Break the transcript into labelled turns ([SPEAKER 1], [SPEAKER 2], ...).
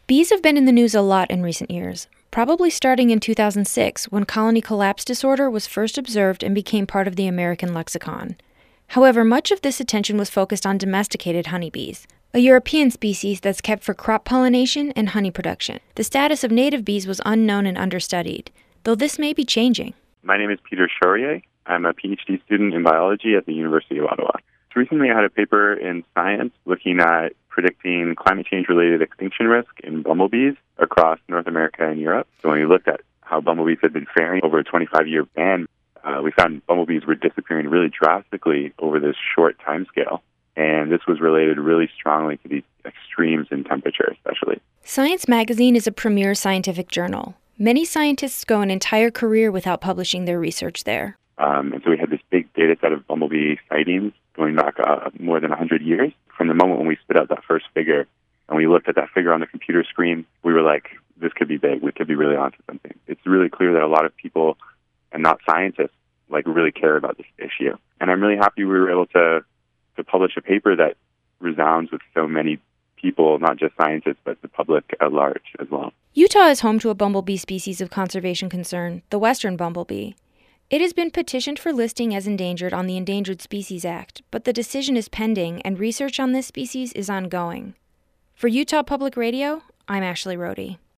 [SPEAKER 1] Bees have been in the news a lot in recent years, probably starting in 2006 when colony collapse disorder was first observed and became part of the American lexicon. However, much of this attention was focused on domesticated honeybees, a European species that's kept for crop pollination and honey production. The status of native bees was unknown and understudied, though this may be changing.
[SPEAKER 2] My name is Peter Chaurier. I'm a PhD student in biology at the University of Ottawa. Recently, I had a paper in Science looking at predicting climate change-related extinction risk in bumblebees across North America and Europe. So when we looked at how bumblebees had been faring over a 25-year span, we found bumblebees were disappearing really drastically over this short time scale. And this was related really strongly to these extremes in temperature, especially.
[SPEAKER 1] Science magazine is a premier scientific journal. Many scientists go an entire career without publishing their research there.
[SPEAKER 2] And so we had this big data set of bumblebee sightings going back more than 100 years. From the moment when we spit out that first figure and we looked at that figure on the computer screen, we were like, this could be big. We could be really onto something. It's really clear that a lot of people, and not scientists, really care about this issue. And I'm really happy we were able to publish a paper that resounds with so many people, not just scientists, but the public at large as well.
[SPEAKER 1] Utah is home to a bumblebee species of conservation concern, the western bumblebee. It has been petitioned for listing as endangered on the Endangered Species Act, but the decision is pending and research on this species is ongoing. For Utah Public Radio, I'm Ashley Rohde.